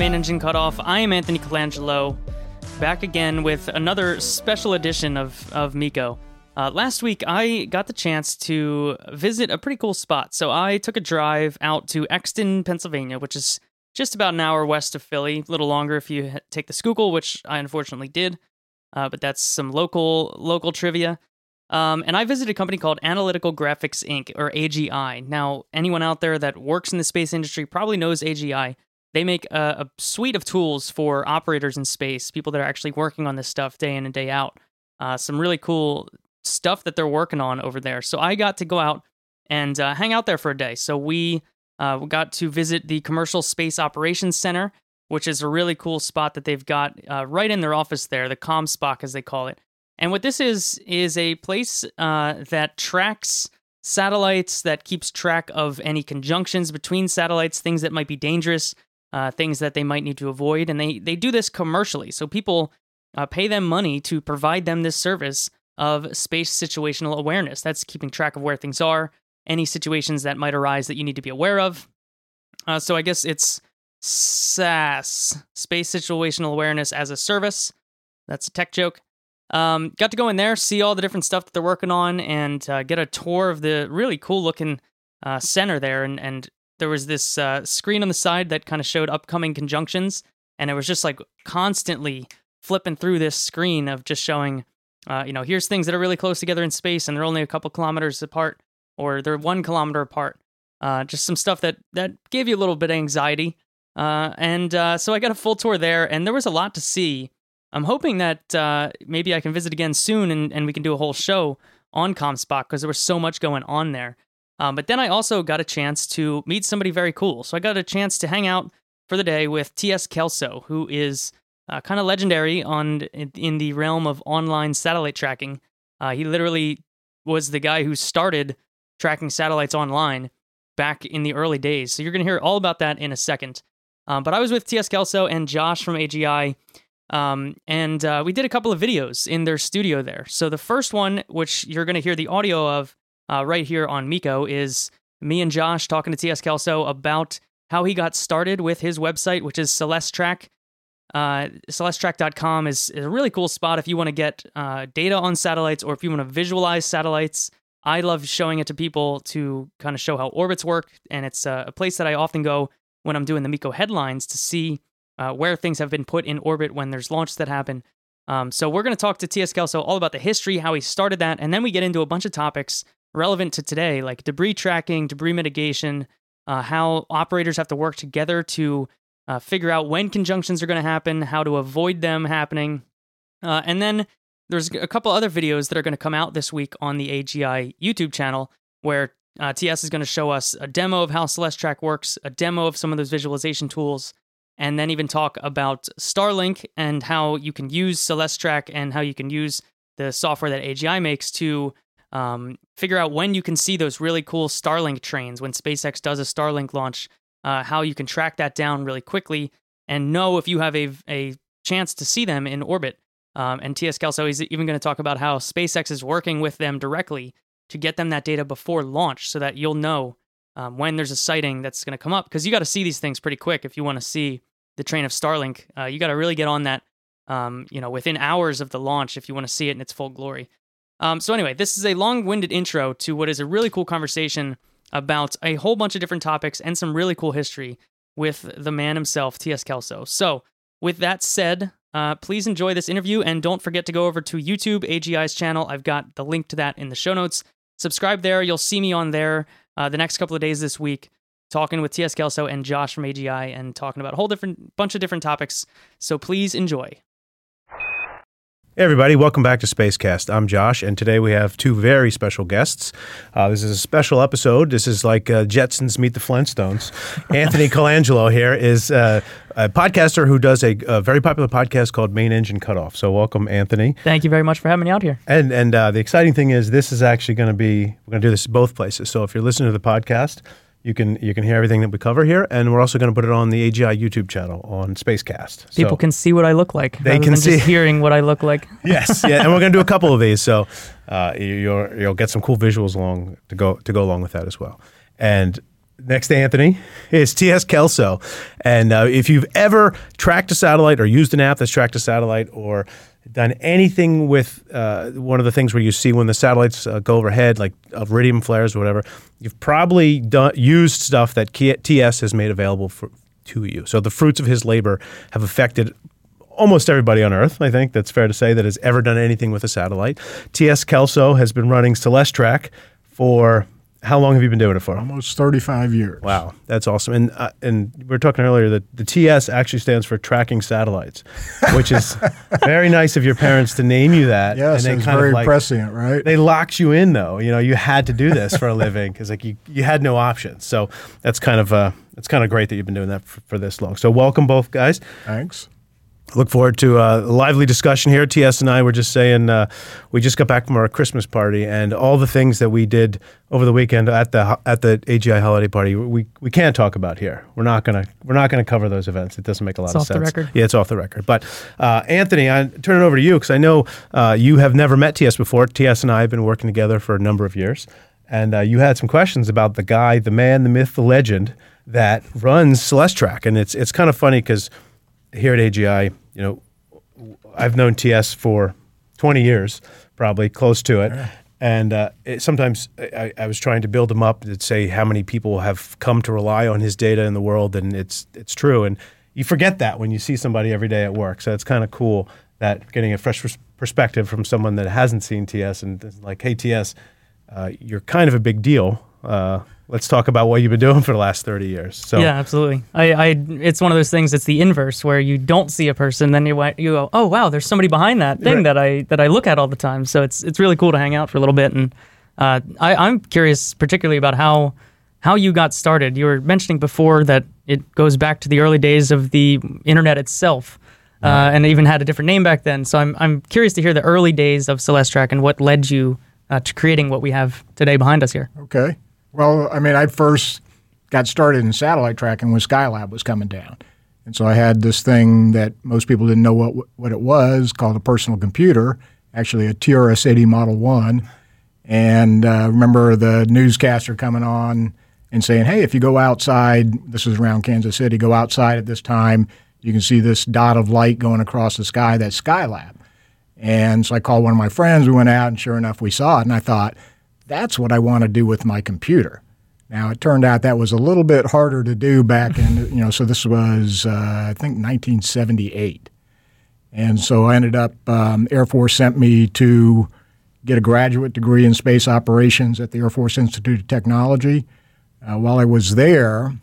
Main Engine Cutoff. I am Anthony Colangelo, back again with another special edition of Miko. Last week, I got the chance to visit a pretty cool spot. So I took a drive out to Exton, Pennsylvania, which is just about an hour west of Philly. A little longer if you take the Schuylkill, which I unfortunately did. But that's some local trivia. And I visited a company called Analytical Graphics Inc., or AGI. Now, anyone out there that works in the space industry probably knows AGI. They make a suite of tools for operators in space, people that are actually working on this stuff day in and day out. Some really cool stuff that they're working on over there. So I got to go out and hang out there for a day. So we got to visit the Commercial Space Operations Center, which is a really cool spot that they've got right in their office there, the ComSpock as they call it. And what this is a place that tracks satellites, that keeps track of any conjunctions between satellites, things that might be dangerous, things that they might need to avoid. And they do this commercially. So people pay them money to provide them this service of space situational awareness. That's keeping track of where things are, any situations that might arise that you need to be aware of. So I guess it's SAS, Space Situational Awareness as a Service. That's a tech joke. Got to go in there, see all the different stuff that they're working on, and get a tour of the really cool-looking center there. And there was this screen on the side that kind of showed upcoming conjunctions, and it was just like constantly flipping through this screen of just showing, here's things that are really close together in space, and they're only a couple kilometers apart, or they're 1 kilometer apart. Just some stuff that gave you a little bit of anxiety. So I got a full tour there, and there was a lot to see. I'm hoping that maybe I can visit again soon and we can do a whole show on ComSpock because there was so much going on there. But then I also got a chance to meet somebody very cool. So I got a chance to hang out for the day with T.S. Kelso, who is kind of legendary in the realm of online satellite tracking. He literally was the guy who started tracking satellites online back in the early days. So you're going to hear all about that in a second. But I was with T.S. Kelso and Josh from AGI. And we did a couple of videos in their studio there. So the first one, which you're going to hear the audio of right here on Miko, is me and Josh talking to T.S. Kelso about how he got started with his website, which is Celesttrack. Celesttrack.com is a really cool spot if you want to get data on satellites or if you want to visualize satellites. I love showing it to people to kind of show how orbits work, and it's a place that I often go when I'm doing the Miko headlines to see where things have been put in orbit when there's launches that happen. So we're going to talk to T.S. Kelso all about the history, how he started that, and then we get into a bunch of topics relevant to today, like debris tracking, debris mitigation, how operators have to work together to figure out when conjunctions are going to happen, how to avoid them happening. And then there's a couple other videos that are going to come out this week on the AGI YouTube channel where TS is going to show us a demo of how Celesttrack works, a demo of some of those visualization tools, and then even talk about Starlink and how you can use Celesttrack and how you can use the software that AGI makes to figure out when you can see those really cool Starlink trains when SpaceX does a Starlink launch, how you can track that down really quickly and know if you have a chance to see them in orbit. And T.S. Kelso is even going to talk about how SpaceX is working with them directly to get them that data before launch so that you'll know when there's a sighting that's going to come up, because you got to see these things pretty quick if you want to see the train of Starlink. You got to really get on that, within hours of the launch if you want to see it in its full glory. So anyway, this is a long-winded intro to what is a really cool conversation about a whole bunch of different topics and some really cool history with the man himself, T.S. Kelso. So with that said, please enjoy this interview, and don't forget to go over to YouTube, AGI's channel. I've got the link to that in the show notes. Subscribe there. You'll see me on there the next couple of days this week, talking with T.S. Kelso and Josh from AGI and talking about a whole bunch of different topics. So please enjoy. Hey everybody, welcome back to Spacecast. I'm Josh, and today we have two very special guests. This is a special episode. This is like Jetsons meet the Flintstones. Anthony Colangelo here is a podcaster who does a very popular podcast called Main Engine Cutoff. So welcome, Anthony. Thank you very much for having me out here. And the exciting thing is this is actually going to be, we're going to do this both places. So if you're listening to the podcast, you can hear everything that we cover here, and we're also going to put it on the AGI YouTube channel on Spacecast. People can see what I look like. They can see just hearing what I look like. Yes, yeah, and we're going to do a couple of these, so you'll get some cool visuals along to go along with that as well. And next to Anthony is T.S. Kelso. And if you've ever tracked a satellite or used an app that's tracked a satellite or done anything with one of the things where you see when the satellites go overhead, like iridium flares or whatever, you've probably used stuff that TS has made available to you. So the fruits of his labor have affected almost everybody on Earth, I think that's fair to say, that has ever done anything with a satellite. T.S. Kelso has been running Celestrak for... How long have you been doing it for? Almost 35 years. Wow, that's awesome. And we were talking earlier that the TS actually stands for Tracking Satellites, which is very nice of your parents to name you that. Yes, and it's very prescient, right? They locked you in, though. You know, you had to do this for a living because like you had no options. So that's kind of great that you've been doing that for this long. So welcome both guys. Thanks. Look forward to a lively discussion here. TS and I were just saying we just got back from our Christmas party and all the things that we did over the weekend at the AGI holiday party. We can't talk about here. We're not gonna cover those events. It doesn't make a lot of sense. It's off the record. Yeah, it's off the record. But Anthony, I turn it over to you because I know you have never met TS before. TS and I have been working together for a number of years, and you had some questions about the guy, the man, the myth, the legend that runs Celestrak, and it's kind of funny because here at AGI, you know, I've known TS for 20 years, probably close to it. Yeah. And sometimes I was trying to build him up to say how many people have come to rely on his data in the world, and it's true. And you forget that when you see somebody every day at work. So it's kind of cool that getting a fresh perspective from someone that hasn't seen TS and is like, hey, TS, you're kind of a big deal. Let's talk about what you've been doing for the last 30 years. So yeah, absolutely. It's one of those things. It's the inverse where you don't see a person, then you go, oh wow, there's somebody behind that thing that I look at all the time. So it's really cool to hang out for a little bit. And I'm curious particularly about how you got started. You were mentioning before that it goes back to the early days of the internet itself, and it even had a different name back then. So I'm curious to hear the early days of Celestrak and what led you to creating what we have today behind us here. Okay. Well, I mean, I first got started in satellite tracking when Skylab was coming down. And so I had this thing that most people didn't know what it was, called a personal computer, actually a TRS-80 Model 1. And remember the newscaster coming on and saying, hey, if you go outside, this is around Kansas City, go outside at this time, you can see this dot of light going across the sky, that's Skylab. And so I called one of my friends, we went out, and sure enough, we saw it. And I thought, that's what I want to do with my computer. Now, it turned out that was a little bit harder to do back in, so this was, I think, 1978. And so I ended up, Air Force sent me to get a graduate degree in space operations at the Air Force Institute of Technology. While I was there,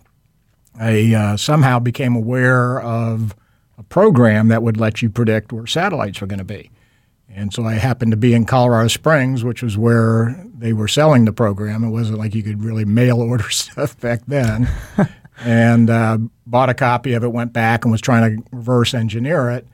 I somehow became aware of a program that would let you predict where satellites were going to be. And so I happened to be in Colorado Springs, which was where they were selling the program. It wasn't like you could really mail order stuff back then. And bought a copy of it, went back and was trying to reverse engineer it,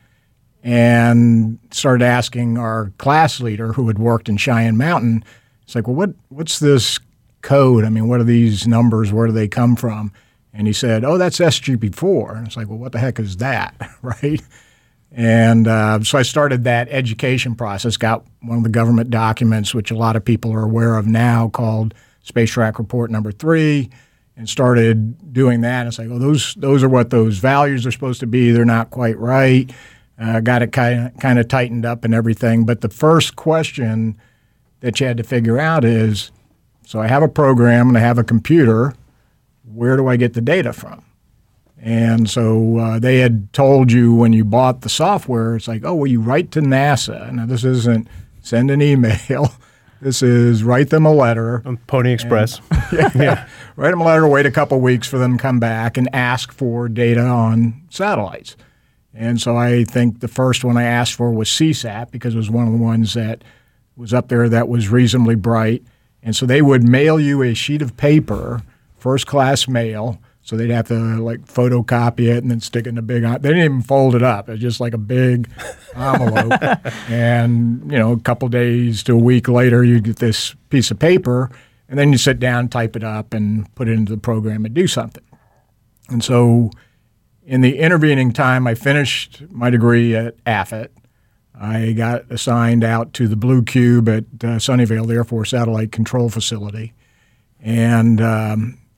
and started asking our class leader who had worked in Cheyenne Mountain, it's like, well, what's this code? I mean, what are these numbers? Where do they come from? And he said, oh, that's SGP4. And it's like, well, what the heck is that, right? And so I started that education process, got one of the government documents, which a lot of people are aware of now, called Space Track Report Number 3, and started doing that. And it's like, oh, those are what those values are supposed to be. They're not quite right. Got it kind of tightened up and everything. But the first question that you had to figure out is, so I have a program and I have a computer. Where do I get the data from? And so they had told you when you bought the software, it's like, oh, well, you write to NASA. Now, this isn't send an email. This is write them a letter. On Pony Express. Yeah. Write them a letter, wait a couple weeks for them to come back and ask for data on satellites. And so I think the first one I asked for was CSAT because it was one of the ones that was up there that was reasonably bright. And so they would mail you a sheet of paper, first-class mail. So they'd have to like photocopy it and then stick it in a big. They didn't even fold it up. It was just like a big envelope. And a couple days to a week later, you get this piece of paper, and then you sit down, type it up, and put it into the program and do something. And so, in the intervening time, I finished my degree at AFIT. I got assigned out to the Blue Cube at Sunnyvale, the Air Force Satellite Control Facility, and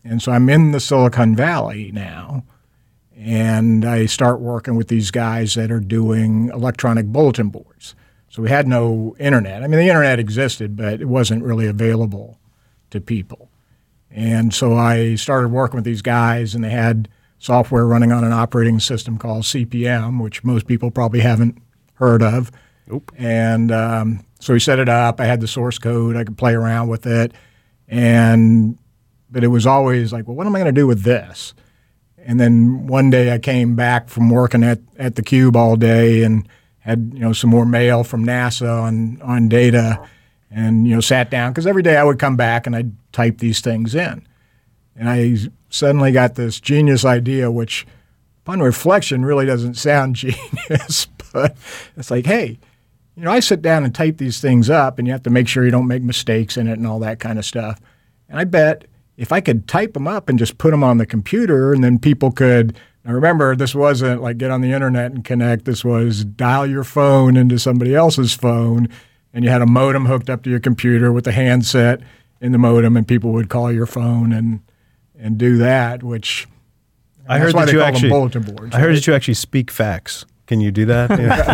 And so I'm in the Silicon Valley now, and I start working with these guys that are doing electronic bulletin boards. So we had no internet. I mean, the internet existed, but it wasn't really available to people. And so I started working with these guys, and they had software running on an operating system called CP/M, which most people probably haven't heard of. Nope. And so we set it up. I had the source code. I could play around with it. But it was always like, well, what am I going to do with this? And then one day I came back from working at theCUBE all day and had some more mail from NASA on data, and sat down, because every day I would come back and I'd type these things in. And I suddenly got this genius idea, which upon reflection really doesn't sound genius, but it's like, hey, I sit down and type these things up, and you have to make sure you don't make mistakes in it and all that kind of stuff. And I bet if I could type them up and just put them on the computer, and then people could, now remember, this wasn't like get on the internet and connect. This was dial your phone into somebody else's phone, and you had a modem hooked up to your computer with a handset in the modem, and people would call your phone and do that, which I heard that you actually bulletin boards. I heard that you actually speak facts. Can you do that?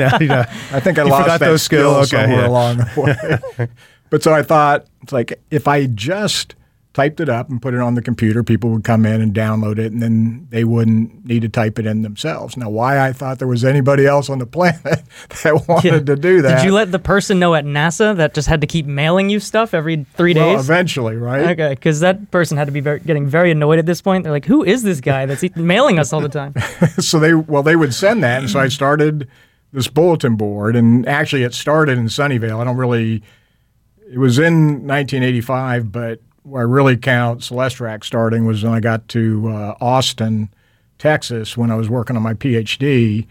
I think I lost that skill somewhere along the way. But so I thought, it's like, if I just typed it up and put it on the computer, people would come in and download it, and then they wouldn't need to type it in themselves. Now, why I thought there was anybody else on the planet that wanted to do that. Did you let the person know at NASA that just had to keep mailing you stuff every 3 days? Well, eventually, right? Okay, because that person had to be getting very annoyed at this point. They're like, who is this guy that's mailing us all the time? So they would send that, and so I started this bulletin board, and actually it started in Sunnyvale. It was in 1985, but where I really count Celestrak starting was when I got to Austin, Texas, when I was working on my PhD,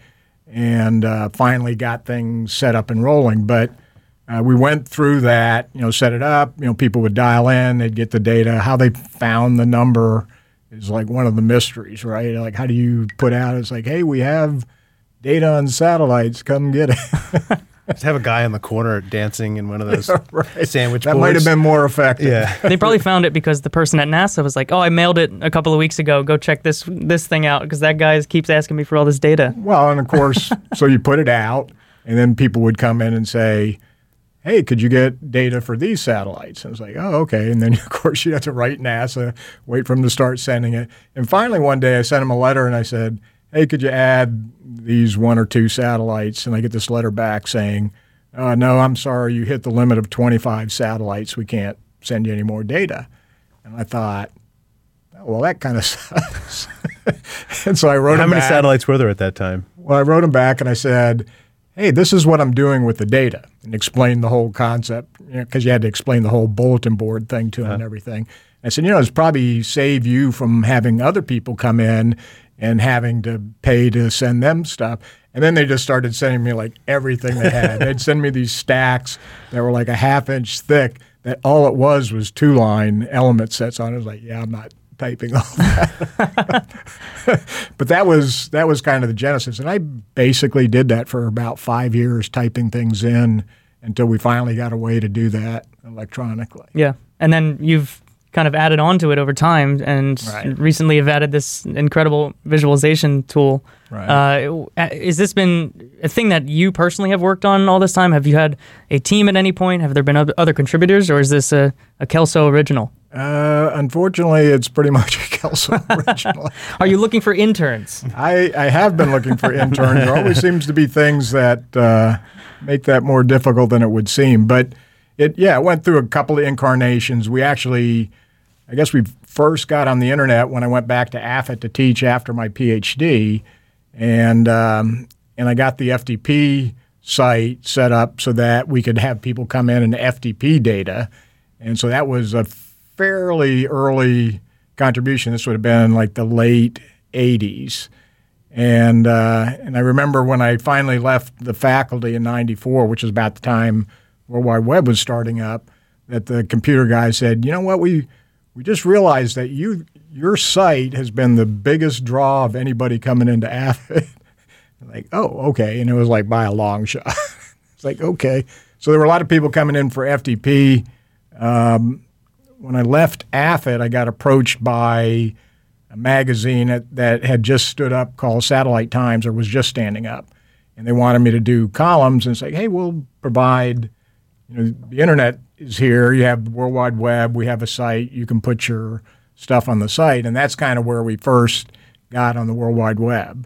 and finally got things set up and rolling. But we went through that, set it up. People would dial in, they'd get the data. How they found the number is like one of the mysteries, right? Like, how do you put out? It's like, hey, we have data on satellites. Come get it. Just have a guy in the corner dancing in one of those sandwich boards. That might have been more effective. Yeah. They probably found it because the person at NASA was like, oh, I mailed it a couple of weeks ago. Go check this thing out, because that guy keeps asking me for all this data. Well, and of course, so you put it out, and then people would come in and say, hey, could you get data for these satellites? And I was like, oh, okay. And then, of course, you have to write NASA, wait for them to start sending it. And finally, one day, I sent them a letter, and I said, hey, could you add these 1 or 2 satellites? And I get this letter back saying, no, I'm sorry, you hit the limit of 25 satellites. We can't send you any more data. And I thought, well, that kind of sucks. And so I wrote How them many back. satellites were there at that time? Well, I wrote them back, and I said, hey, this is what I'm doing with the data, and explained the whole concept, because you had to explain the whole bulletin board thing to them and everything. I said, it's probably save you from having other people come in and having to pay to send them stuff. And then they just started sending me like everything they had. They'd send me these stacks that were like a half-inch thick that all it was 2-line element sets on it. I was like, yeah, I'm not typing all that. But that was kind of the genesis. And I basically did that for about 5 years, typing things in until we finally got a way to do that electronically. Yeah. And then you've kind of added on to it over time, and recently have added this incredible visualization tool. Right. Has this been a thing that you personally have worked on all this time? Have you had a team at any point? Have there been other contributors, or is this a Kelso original? Unfortunately, it's pretty much a Kelso original. Are you looking for interns? I have been looking for interns. There always seems to be things that make that more difficult than it would seem. But it went through a couple of incarnations. I guess we first got on the internet when I went back to AFIT to teach after my PhD, and I got the FTP site set up so that we could have people come in and FTP data, and so that was a fairly early contribution. This would have been like the late 80s, and I remember when I finally left the faculty in '94, which was about the time World Wide Web was starting up, that the computer guy said, you know what, we just realized that your site has been the biggest draw of anybody coming into AFIT. Like, oh, okay. And it was like by a long shot. It's like, okay. So there were a lot of people coming in for FTP. when I left AFIT, I got approached by a magazine that had just stood up called Satellite Times, or was just standing up. And they wanted me to do columns and say, hey, we'll provide, the internet is here. You have the World Wide Web. We have a site. You can put your stuff on the site. And that's kind of where we first got on the World Wide Web.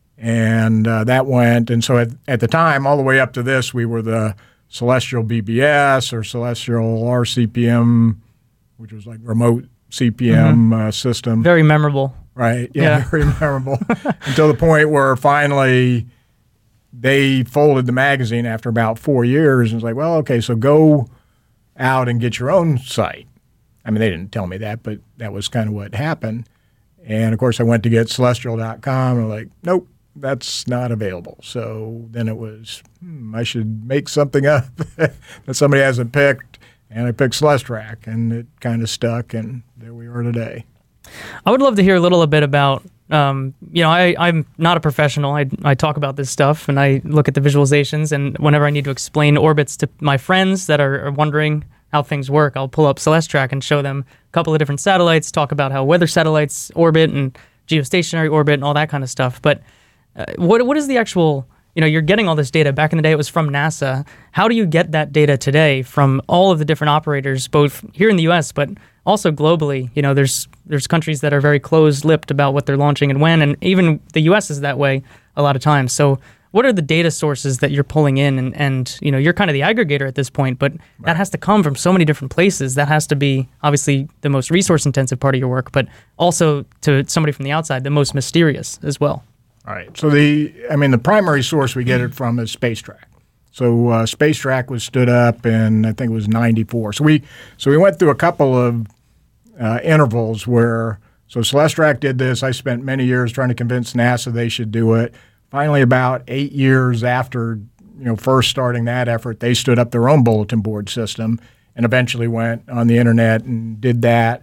And that went, and so at the time, all the way up to this, we were the Celestial BBS or Celestial RCPM, which was like remote CPM system. Very memorable. Right, yeah. Very memorable. Until the point where finally they folded the magazine after about 4 years and was like, well, okay, so go out and get your own site. I mean, they didn't tell me that, but that was kind of what happened. And, of course, I went to get Celestial.com and like, nope, that's not available. So then it was, I should make something up that somebody hasn't picked. And I picked Celestrak, and it kind of stuck, and there we are today. I would love to hear a little bit about, I'm not a professional. I talk about this stuff, and I look at the visualizations, and whenever I need to explain orbits to my friends that are wondering how things work, I'll pull up Celestrak and show them a couple of different satellites, talk about how weather satellites orbit and geostationary orbit and all that kind of stuff. But what is the actual... you're getting all this data. Back in the day, it was from NASA. How do you get that data today from all of the different operators, both here in the U.S., but also globally? There's countries that are very closed-lipped about what they're launching and when, and even the U.S. is that way a lot of times. So what are the data sources that you're pulling in? And you're kind of the aggregator at this point, but that has to come from so many different places. That has to be, obviously, the most resource-intensive part of your work, but also, to somebody from the outside, the most mysterious as well. All right. So the primary source we get it from is Spacetrack. So Spacetrack was stood up in, I think it was 94. So we went through a couple of intervals where, so Celestrak did this. I spent many years trying to convince NASA they should do it. Finally, about 8 years after, first starting that effort, they stood up their own bulletin board system and eventually went on the internet and did that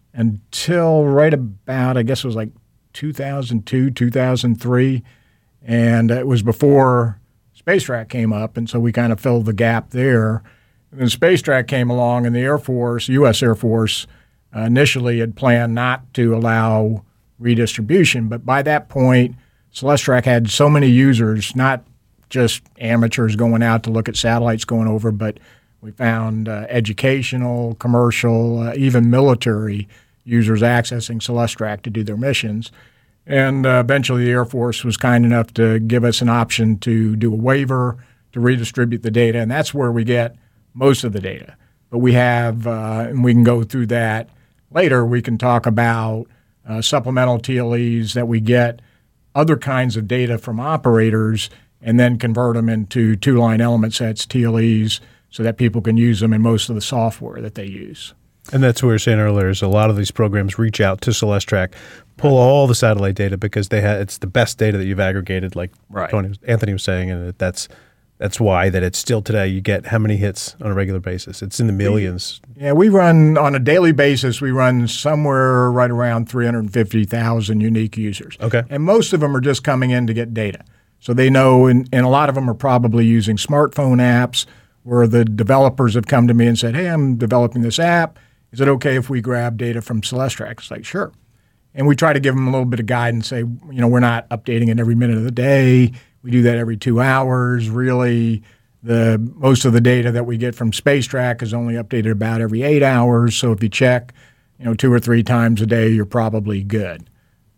until right about, I guess it was like 2002, 2003, and it was before Spacetrack came up, and so we kind of filled the gap there. And then Spacetrack came along, and the Air Force, U.S. Air Force, initially had planned not to allow redistribution, but by that point, Celestrak had so many users, not just amateurs going out to look at satellites going over, but we found educational, commercial, even military users accessing Celestrak to do their missions. And eventually the Air Force was kind enough to give us an option to do a waiver to redistribute the data, and that's where we get most of the data. But we have, and we can go through that later, we can talk about supplemental TLEs that we get, other kinds of data from operators, and then convert them into two-line element sets, TLEs, so that people can use them in most of the software that they use. And that's what we were saying earlier, is a lot of these programs reach out to Celestrak, pull all the satellite data because it's the best data that you've aggregated, like Anthony was saying, and that's why that it's still today. You get how many hits on a regular basis? It's in the millions. Yeah, we run on a daily basis. We run somewhere right around 350,000 unique users. Okay, and most of them are just coming in to get data. So they know, and a lot of them are probably using smartphone apps where the developers have come to me and said, hey, I'm developing this app. Is it okay if we grab data from Celestrak? It's like, sure. And we try to give them a little bit of guidance, say, we're not updating it every minute of the day. We do that every 2 hours. Really, most of the data that we get from Spacetrack is only updated about every 8 hours. So if you check, 2 or 3 times a day, you're probably good.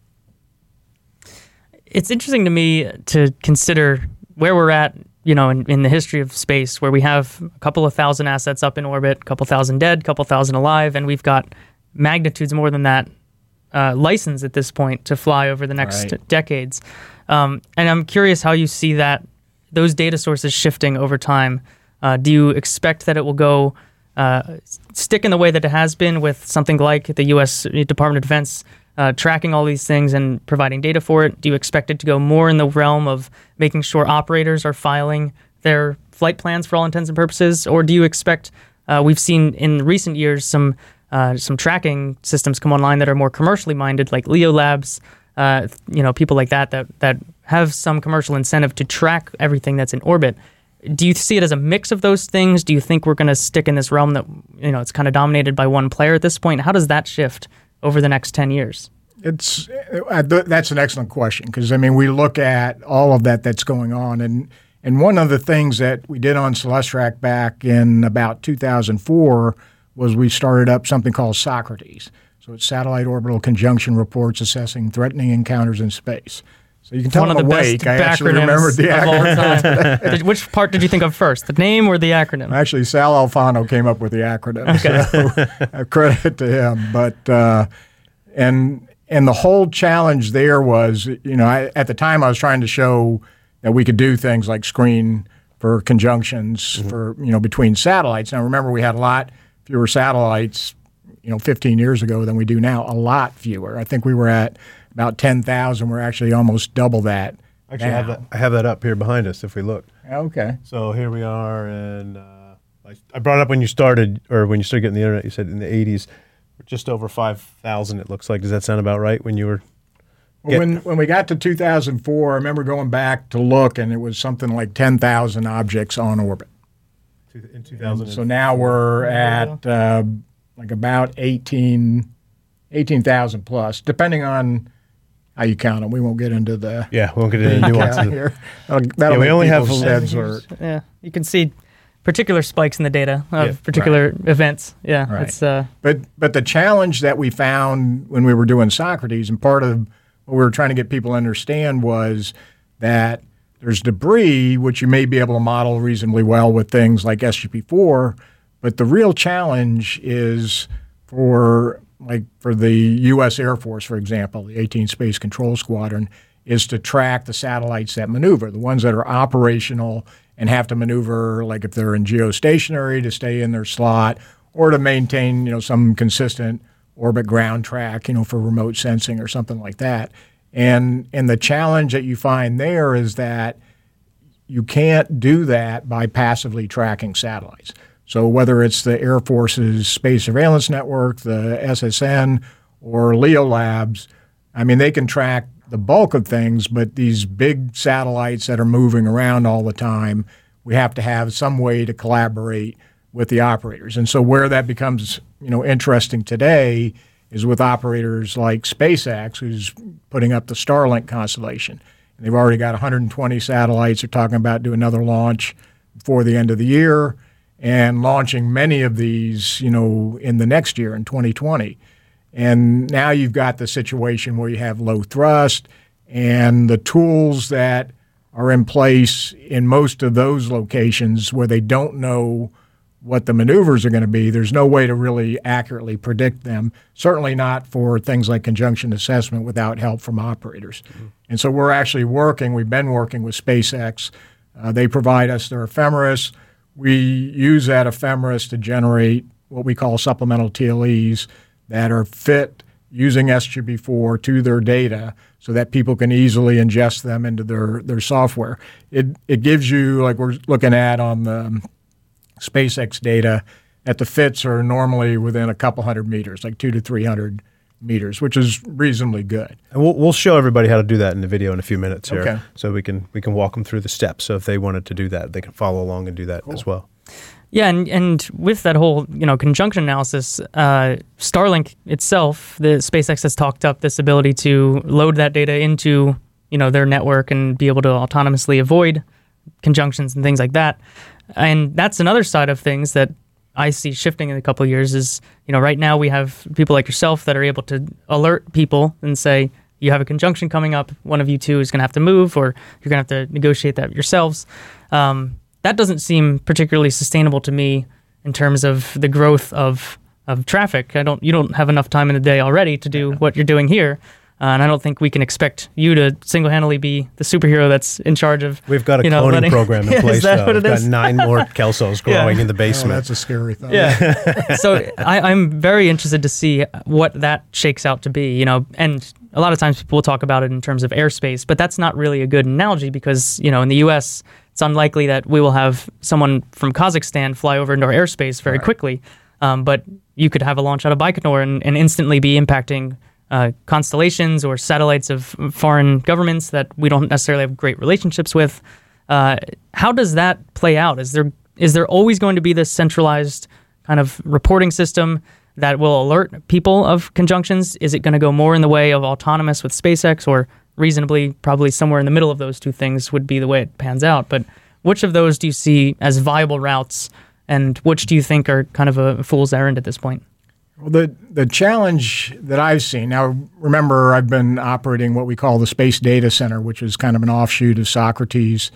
It's interesting to me to consider where we're at, in the history of space, where we have a couple of thousand assets up in orbit, a couple thousand dead, a couple thousand alive, and we've got magnitudes more than that licensed at this point to fly over the next decades. And I'm curious how you see those data sources shifting over time. Do you expect that it will go stick in the way that it has been with something like the U.S. Department of Defense tracking all these things and providing data for it? Do you expect it to go more in the realm of making sure operators are filing their flight plans for all intents and purposes? Or do you expect, we've seen in recent years some tracking systems come online that are more commercially minded, like Leo Labs, people like that have some commercial incentive to track everything that's in orbit. Do you see it as a mix of those things? Do you think we're going to stick in this realm that, it's kind of dominated by one player at this point? How does that shift over the next 10 years? That's an excellent question, because we look at all of that's going on, and one of the things that we did on Celestrak back in about 2004 was we started up something called Socrates. So it's Satellite Orbital Conjunction Reports Assessing Threatening Encounters in Space. So you can tell I'm awake. I actually remembered the acronym. Which part did you think of first, the name or the acronym? Actually, Sal Alfano came up with the acronym. Okay. So credit to him. But and the whole challenge there was, at the time I was trying to show that we could do things like screen for conjunctions for between satellites. Now remember, we had a lot fewer satellites 15 years ago than we do now. A lot fewer. I think we were at about 10,000. We're actually almost double that. Actually, I have that up here behind us if we look. Okay. So here we are, and I brought up when you started getting the internet, you said in the 80s, just over 5,000 it looks like. Does that sound about right when you were? When we got to 2004, I remember going back to look, and it was something like 10,000 objects on orbit. In 2000. So now we're at like about 18,000 plus, depending on how you count them. We won't get into the we won't get into nuances here. We only have heads hurt. Yeah, you can see particular spikes in the data of particular events. Yeah, right. It's but the challenge that we found when we were doing Socrates, and part of what we were trying to get people to understand was that there's debris which you may be able to model reasonably well with things like SGP4, but the real challenge is for the U.S. Air Force, for example, the 18th Space Control Squadron, is to track the satellites that maneuver, the ones that are operational and have to maneuver, like if they're in geostationary, to stay in their slot, or to maintain, some consistent orbit ground track, for remote sensing or something like that. And the challenge that you find there is that you can't do that by passively tracking satellites. So whether it's the Air Force's Space Surveillance Network, the SSN, or Leo Labs, they can track the bulk of things, but these big satellites that are moving around all the time, we have to have some way to collaborate with the operators. And so where that becomes, interesting today is with operators like SpaceX, who's putting up the Starlink constellation. And they've already got 120 satellites. They're talking about doing another launch before the end of the year, and launching many of these, in the next year, in 2020. And now you've got the situation where you have low thrust, and the tools that are in place in most of those locations where they don't know what the maneuvers are going to be, there's no way to really accurately predict them, certainly not for things like conjunction assessment without help from operators. Mm-hmm. And so we've been working with SpaceX. They provide us their ephemeris. We use that ephemeris to generate what we call supplemental TLEs that are fit using SGP4 to their data so that people can easily ingest them into their software. It gives you, like we're looking at on the SpaceX data, that the fits are normally within a couple hundred meters, like 200 to 300 meters, which is reasonably good. And we'll show everybody how to do that in the video in a few minutes here. Okay. So we can walk them through the steps. So if they wanted to do that, they can follow along and do that as well. Yeah, and with that whole conjunction analysis, Starlink itself, the SpaceX has talked up this ability to load that data into their network and be able to autonomously avoid conjunctions and things like that. And that's another side of things that I see shifting in a couple of years is, right now we have people like yourself that are able to alert people and say, you have a conjunction coming up, one of you two is going to have to move, or you're going to have to negotiate that yourselves. That doesn't seem particularly sustainable to me in terms of the growth of traffic. You don't have enough time in the day already to do what you're doing here. And I don't think we can expect you to single-handedly be the superhero that's in charge of. We've got a cloning program in place. Is that what it We've is? got 9 more Kelsos growing in the basement. That's a scary thought. Yeah. So I'm very interested to see what that shakes out to be. And a lot of times people will talk about it in terms of airspace, but that's not really a good analogy because in the U.S. it's unlikely that we will have someone from Kazakhstan fly over into our airspace very quickly. But you could have a launch out of Baikonur and instantly be impacting constellations or satellites of foreign governments that we don't necessarily have great relationships with. How does that play out? Is there always going to be this centralized kind of reporting system that will alert people of conjunctions? Is it going to go more in the way of autonomous with SpaceX, or reasonably probably somewhere in the middle of those two things would be the way it pans out? But which of those do you see as viable routes, and which do you think are kind of a fool's errand at this point? Well, the challenge that I've seen, now remember I've been operating what we call the Space Data Center, which is kind of an offshoot of Socrates,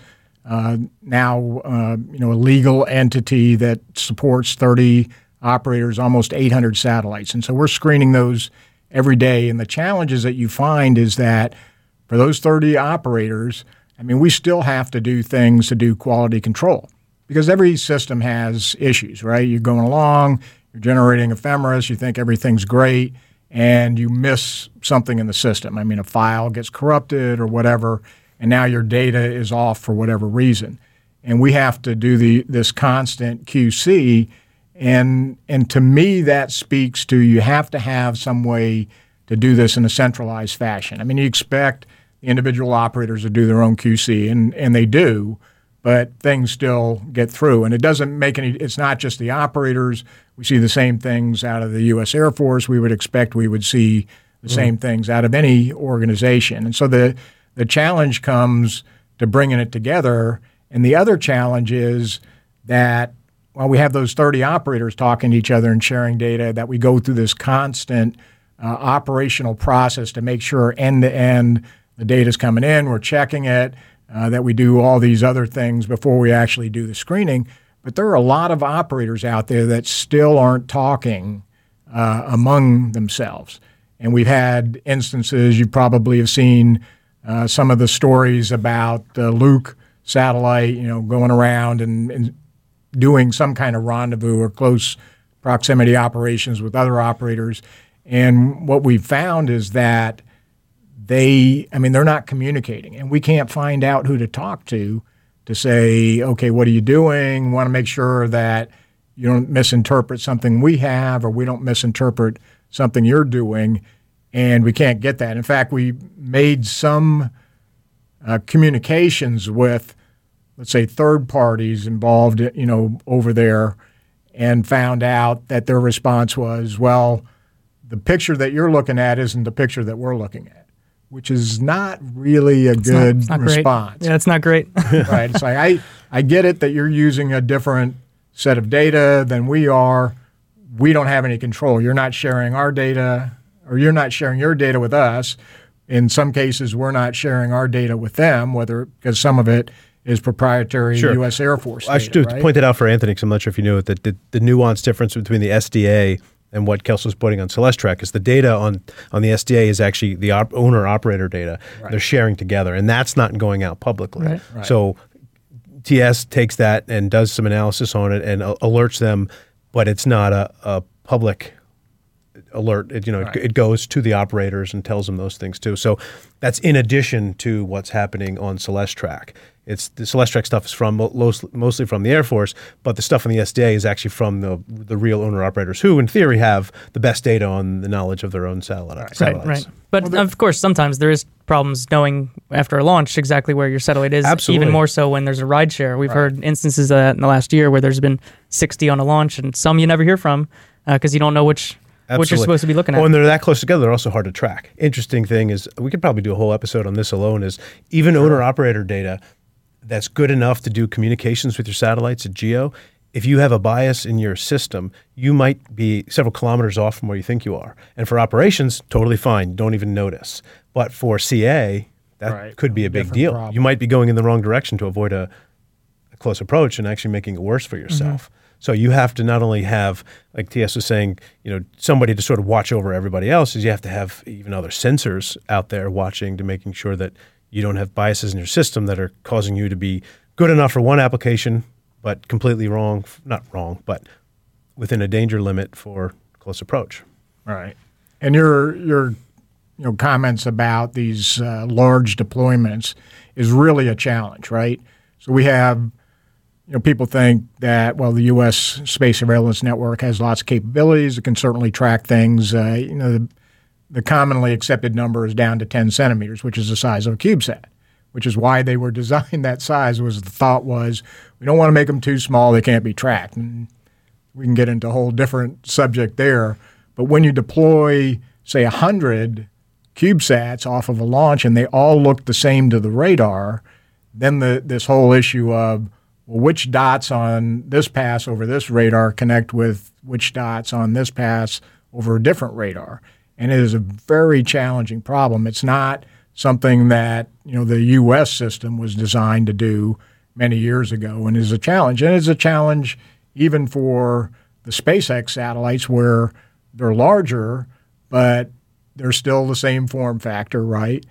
now a legal entity that supports 30 operators, almost 800 satellites. And so we're screening those every day. And the challenges that you find is that for those 30 operators, we still have to do things to do quality control, because every system has issues, right? You're going along, you're generating ephemeris, you think everything's great, and you miss something in the system. A file gets corrupted or whatever, and now your data is off for whatever reason. And we have to do this constant QC, and to me that speaks to you have to have some way to do this in a centralized fashion. You expect the individual operators to do their own QC, and they do, but things still get through. And it doesn't make it's not just the operators. We see the same things out of the U.S. Air Force. We would expect we would see the same things out of any organization. And so the challenge comes to bringing it together. And the other challenge is that while we have those 30 operators talking to each other and sharing data, that we go through this constant operational process to make sure end-to-end the data's coming in, we're checking it, that we do all these other things before we actually do the screening. But there are a lot of operators out there that still aren't talking among themselves. And we've had instances, you probably have seen some of the stories about the Luke satellite, going around and doing some kind of rendezvous or close proximity operations with other operators. And what we've found is that they're not communicating, and we can't find out who to talk to say, okay, what are you doing? We want to make sure that you don't misinterpret something we have, or we don't misinterpret something you're doing, and we can't get that. In fact, we made some communications with, let's say, third parties involved, over there, and found out that their response was, well, the picture that you're looking at isn't the picture that we're looking at, which is not really a good response. Great. Yeah, it's not great. Right. It's like, I get it that you're using a different set of data than we are. We don't have any control. You're not sharing our data, or you're not sharing your data with us. In some cases, we're not sharing our data with them, because some of it is proprietary U.S. Air Force data. I should point it out for Anthony, because I'm not sure if you knew it, that the nuanced difference between the SDA and what Kelso's putting on Celestrak is the data on the SDA is actually the owner-operator data. Right. They're sharing together, and that's not going out publicly. Right. Right. So TS takes that and does some analysis on it and alerts them, but it's not a public alert. It goes to the operators and tells them those things too. So that's in addition to what's happening on Celestrak. It's the Celestrak stuff is from mostly from the Air Force, but the stuff on the SDA is actually from the real owner-operators who, in theory, have the best data on the knowledge of their own satellites. Right. But of course, sometimes there is problems knowing after a launch exactly where your satellite is. Absolutely. Even more so when there's a ride share. We've heard instances of that in the last year where there's been 60 on a launch, and some you never hear from because you don't know which you're supposed to be looking at. When they're that close together, they're also hard to track. Interesting thing is, we could probably do a whole episode on this alone, is even owner-operator data that's good enough to do communications with your satellites at GEO, if you have a bias in your system, you might be several kilometers off from where you think you are. And for operations, totally fine. Don't even notice. But for CA, that could be a big deal. Problem. You might be going in the wrong direction to avoid a close approach and actually making it worse for yourself. Mm-hmm. So you have to not only have, like TS was saying, somebody to sort of watch over everybody else, is you have to have even other sensors out there watching to making sure that you don't have biases in your system that are causing you to be good enough for one application, but completely wrong, not wrong, but within a danger limit for close approach. Right. And your comments about these large deployments is really a challenge, right? So we have, people think that, well, the U.S. Space Surveillance Network has lots of capabilities. It can certainly track things. The commonly accepted number is down to 10 centimeters, which is the size of a CubeSat. which is why they were designed that size. The thought was we don't want to make them too small; they can't be tracked. And we can get into a whole different subject there. But when you deploy, say, 100 CubeSats off of a launch and they all look the same to the radar, then this whole issue of, well, which dots on this pass over this radar connect with which dots on this pass over a different radar. And it is a very challenging problem. It's not something that the U.S. system was designed to do many years ago, and is a challenge. And it's a challenge even for the SpaceX satellites, where they're larger, but they're still the same form factor, right?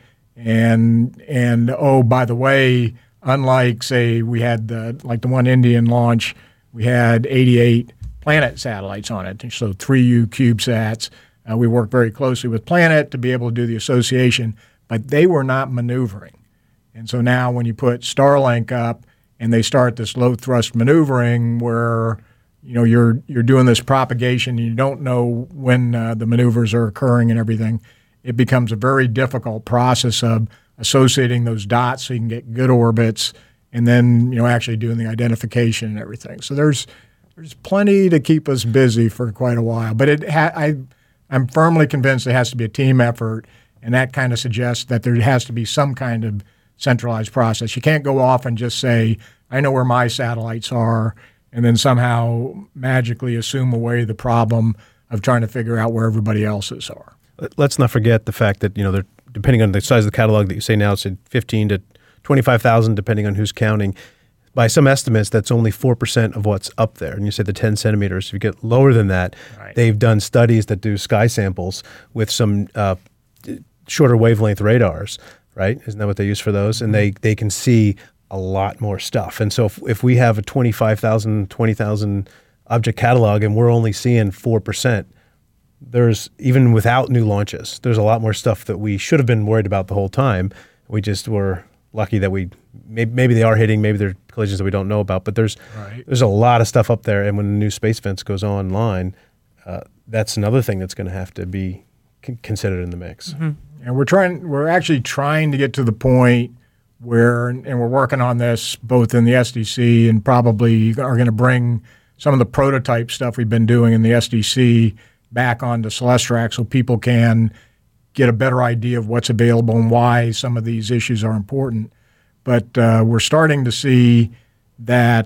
And oh, by the way, unlike, say, we had the one Indian launch, we had 88 Planet satellites on it, so 3U CubeSats. We worked very closely with Planet to be able to do the association, but they were not maneuvering. And so now when you put Starlink up and they start this low thrust maneuvering where you're doing this propagation and you don't know when the maneuvers are occurring and everything, it becomes a very difficult process of associating those dots so you can get good orbits and then actually doing the identification and everything. So there's plenty to keep us busy for quite a while. But I'm firmly convinced it has to be a team effort, and that kind of suggests that there has to be some kind of centralized process. You can't go off and just say, I know where my satellites are, and then somehow magically assume away the problem of trying to figure out where everybody else's are. Let's not forget the fact that they're, depending on the size of the catalog that you say now, it's at 15 to 25,000, depending on who's counting. By some estimates, that's only 4% of what's up there. And you say the 10 centimeters. If you get lower than that, right. They've done studies that do sky samples with some shorter wavelength radars, right? Isn't that what they use for those? And they can see a lot more stuff. And so if we have a 25,000, 20,000 object catalog and we're only seeing 4%, there's, even without new launches, there's a lot more stuff that we should have been worried about the whole time. We just were lucky that maybe they are hitting, maybe they're collisions that we don't know about, but there's a lot of stuff up there. And when the new Space Fence goes online, that's another thing that's going to have to be considered in the mix. Mm-hmm. And we're actually trying to get to the point where, and we're working on this both in the SDC and probably are going to bring some of the prototype stuff we've been doing in the SDC back onto Celestrak so people can get a better idea of what's available and why some of these issues are important. But we're starting to see that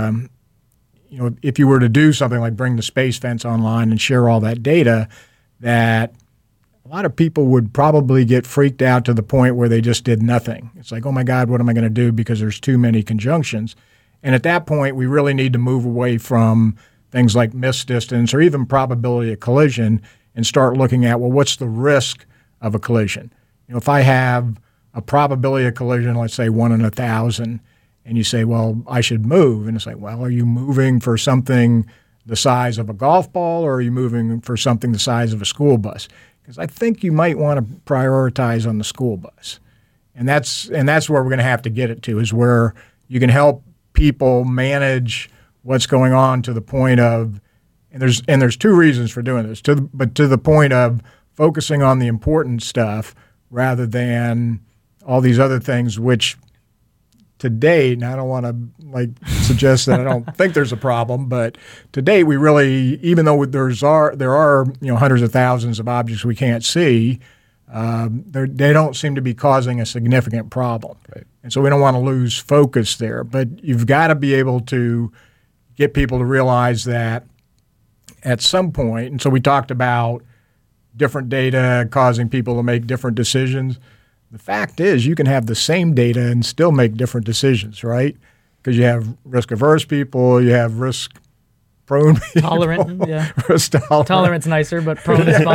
if you were to do something like bring the Space Fence online and share all that data, that a lot of people would probably get freaked out to the point where they just did nothing. It's like, oh my God, what am I going to do because there's too many conjunctions? And at that point, we really need to move away from things like miss distance or even probability of collision and start looking at, well, what's the risk of a collision? If I have a probability of collision, let's say 1 in 1,000, and you say, well, I should move. And it's like, well, are you moving for something the size of a golf ball or are you moving for something the size of a school bus? Because I think you might want to prioritize on the school bus. And that's where we're going to have to get it to, is where you can help people manage what's going on to the point of, and there's two reasons for doing this, but to the point of focusing on the important stuff rather than all these other things, which to date, and I don't want to suggest that I don't think there's a problem, but to date we really, even though there are hundreds of thousands of objects we can't see, they don't seem to be causing a significant problem. Right. And so we don't want to lose focus there. But you've got to be able to get people to realize that at some point, and so we talked about different data causing people to make different decisions. The fact is you can have the same data and still make different decisions, right? Because you have risk-averse people, you have risk-prone people. Tolerant, yeah. Risk-tolerant. Tolerant's nicer, but prone is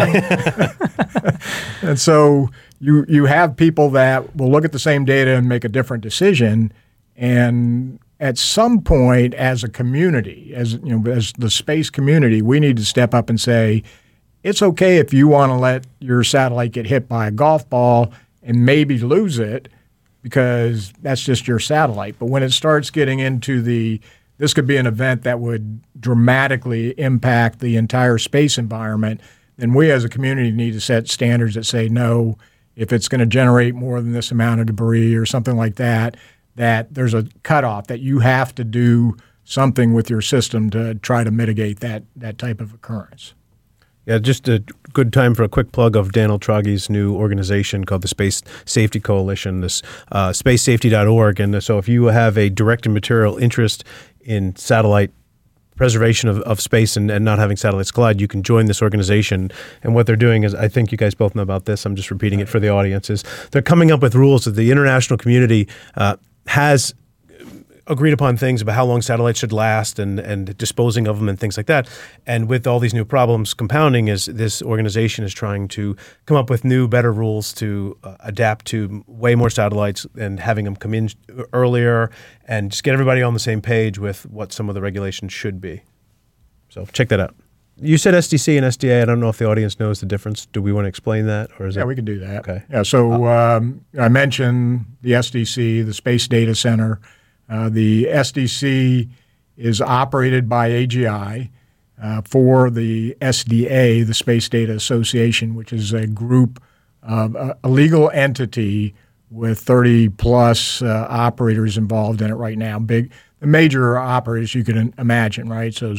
fine. And so you have people that will look at the same data and make a different decision. And at some point, as a community, as the space community, we need to step up and say, it's okay if you want to let your satellite get hit by a golf ball and maybe lose it because that's just your satellite. But when it starts getting into this could be an event that would dramatically impact the entire space environment, then we as a community need to set standards that say, no, if it's going to generate more than this amount of debris or something like that, that there's a cutoff that you have to do something with your system to try to mitigate that type of occurrence. Yeah, just a good time for a quick plug of Daniel Troggy's new organization called the Space Safety Coalition, this spacesafety.org. And so if you have a direct and material interest in satellite preservation of space and not having satellites collide, you can join this organization. And what they're doing is, I think you guys both know about this, I'm just repeating it for the audience, is they're coming up with rules that the international community has agreed upon things about how long satellites should last and disposing of them and things like that. And with all these new problems compounding, is this organization is trying to come up with new, better rules to adapt to way more satellites and having them come in earlier and just get everybody on the same page with what some of the regulations should be. So check that out. You said SDC and SDA. I don't know if the audience knows the difference. Do we want to explain that? Or is we can do that. Okay. Yeah, so I mentioned the SDC, the Space Data Center. The SDC is operated by AGI for the SDA, the Space Data Association, which is a group, a legal entity with 30-plus operators involved in it right now. The major operators you can imagine, right? So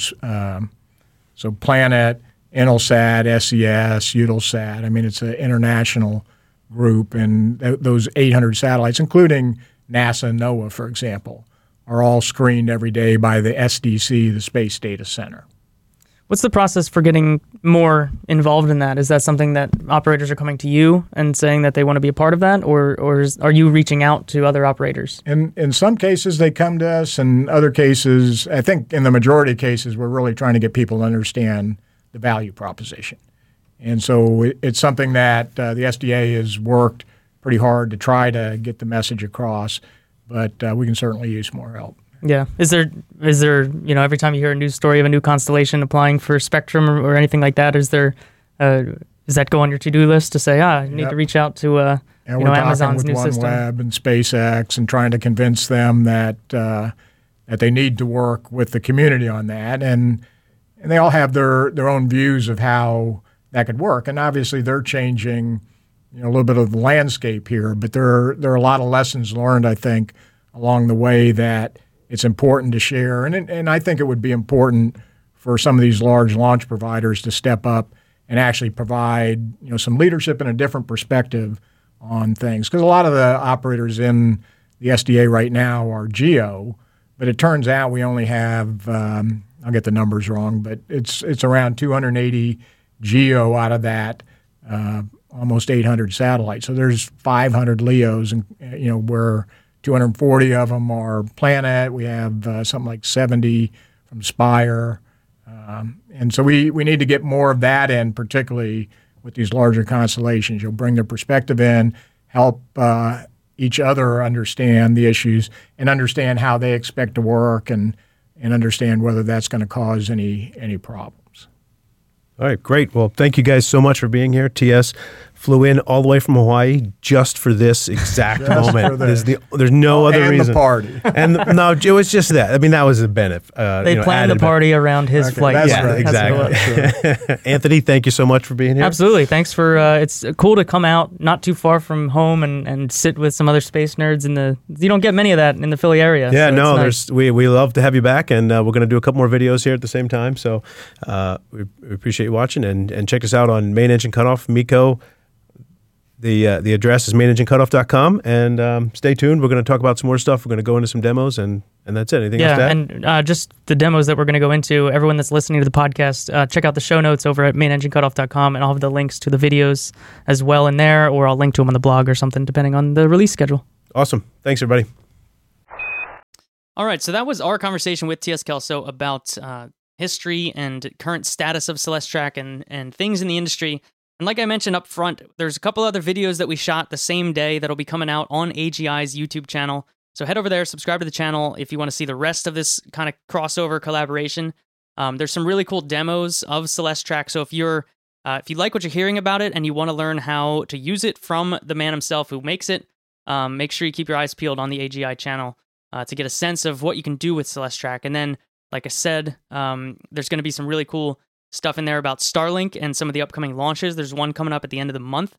Planet, Intelsat, SES, Eutelsat. I mean, it's an international group, and those 800 satellites, including NASA and NOAA, for example, are all screened every day by the SDC, the Space Data Center. What's the process for getting more involved in that? Is that something that operators are coming to you and saying that they want to be a part of that, or are you reaching out to other operators? In some cases, they come to us. In other cases, I think in the majority of cases, we're really trying to get people to understand the value proposition. And so it's something that the SDA has worked pretty hard to try to get the message across, but we can certainly use more help. Yeah. Is there, every time you hear a news story of a new constellation applying for spectrum or anything like that, does that go on your to-do list to say, you need to reach out to Amazon's new system? OneWeb and SpaceX and trying to convince them that they need to work with the community on that. And they all have their own views of how that could work. And obviously they're changing a little bit of the landscape here, but there are a lot of lessons learned, I think, along the way that it's important to share. And I think it would be important for some of these large launch providers to step up and actually provide some leadership and a different perspective on things. Because a lot of the operators in the SDA right now are GEO, but it turns out we only have, I'll get the numbers wrong, but it's around 280 GEO out of that almost 800 satellites. So there's 500 LEOs, and where 240 of them are Planet. We have something like 70 from Spire. And so we need to get more of that in, particularly with these larger constellations. You'll bring their perspective in, help each other understand the issues and understand how they expect to work and understand whether that's going to cause any problems. All right, great. Well, thank you guys so much for being here. TS flew in all the way from Hawaii just for this exact moment. There's no other reason. And the party. No, it was just that. I mean, that was a benefit. They planned the party around his flight. That's Yeah, right. exactly. Anthony, thank you so much for being here. Absolutely. Thanks for, it's cool to come out not too far from home and sit with some other space nerds you don't get many of that in the Philly area. Yeah, so no, nice. we love to have you back, and we're going to do a couple more videos here at the same time. So we appreciate you watching, and check us out on Main Engine Cutoff, MECO. The address is mainenginecutoff.com, and stay tuned. We're going to talk about some more stuff. We're going to go into some demos, and that's it. Anything else to add? And just the demos that we're going to go into, everyone that's listening to the podcast, check out the show notes over at mainenginecutoff.com, and I'll have the links to the videos as well in there, or I'll link to them on the blog or something, depending on the release schedule. Awesome. Thanks, everybody. All right, so that was our conversation with T.S. Kelso about history and current status of Celestrak and things in the industry. And like I mentioned up front, there's a couple other videos that we shot the same day that'll be coming out on AGI's YouTube channel. So head over there, subscribe to the channel if you want to see the rest of this kind of crossover collaboration. There's some really cool demos of Celestrak. So if you like what you're hearing about it and you want to learn how to use it from the man himself who makes it, make sure you keep your eyes peeled on the AGI channel to get a sense of what you can do with Celestrak. And then, like I said, there's going to be some really cool stuff in there about Starlink and some of the upcoming launches. There's one coming up at the end of the month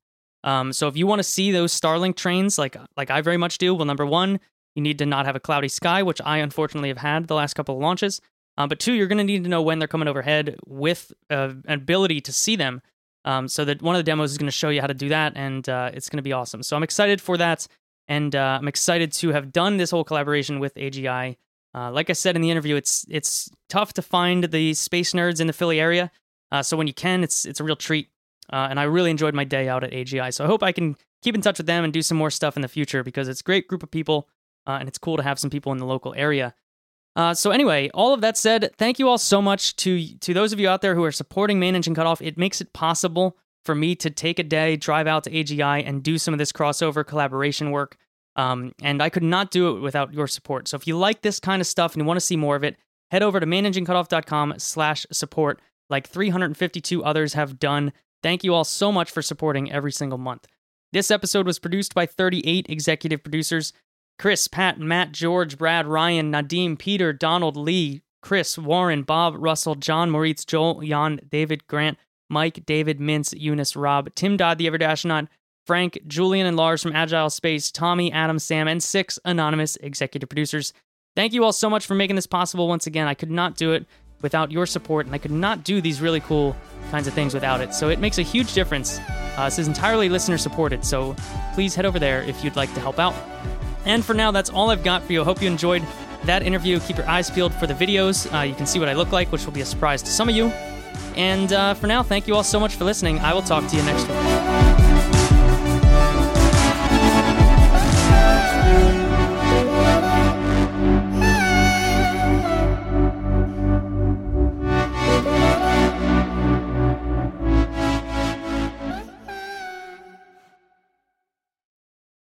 So if you want to see those Starlink trains, like I very much do, well, number one, you need to not have a cloudy sky, which I unfortunately have had the last couple of launches. But two, you're going to need to know when they're coming overhead with an ability to see them. So that one of the demos is going to show you how to do that, and it's going to be awesome. So I'm excited for that, and I'm excited to have done this whole collaboration with AGI. Like I said in the interview, it's tough to find the space nerds in the Philly area. So when you can, it's a real treat. And I really enjoyed my day out at AGI. So I hope I can keep in touch with them and do some more stuff in the future, because it's a great group of people, and it's cool to have some people in the local area. So anyway, all of that said, thank you all so much to those of you out there who are supporting Main Engine Cutoff. It makes it possible for me to take a day, drive out to AGI, and do some of this crossover collaboration work. And I could not do it without your support. So if you like this kind of stuff and you want to see more of it, head over to mainenginecutoff.com/support, like 352 others have done. Thank you all so much for supporting every single month. This episode was produced by 38 executive producers: Chris, Pat, Matt, George, Brad, Ryan, Nadim, Peter, Donald, Lee, Chris, Warren, Bob, Russell, John, Moritz, Joel, Jan, David, Grant, Mike, David, Mintz, Eunice, Rob, Tim Dodd, the Everdastronaut, Frank, Julian, and Lars from Agile Space, Tommy, Adam, Sam, and 6 anonymous executive producers. Thank you all so much for making this possible once again. I could not do it without your support, and I could not do these really cool kinds of things without it. So it makes a huge difference. This is entirely listener supported, so please head over there if you'd like to help out. And for now, that's all I've got for you. I hope you enjoyed that interview. Keep your eyes peeled for the videos. You can see what I look like, which will be a surprise to some of you. And for now, thank you all so much for listening. I will talk to you next week.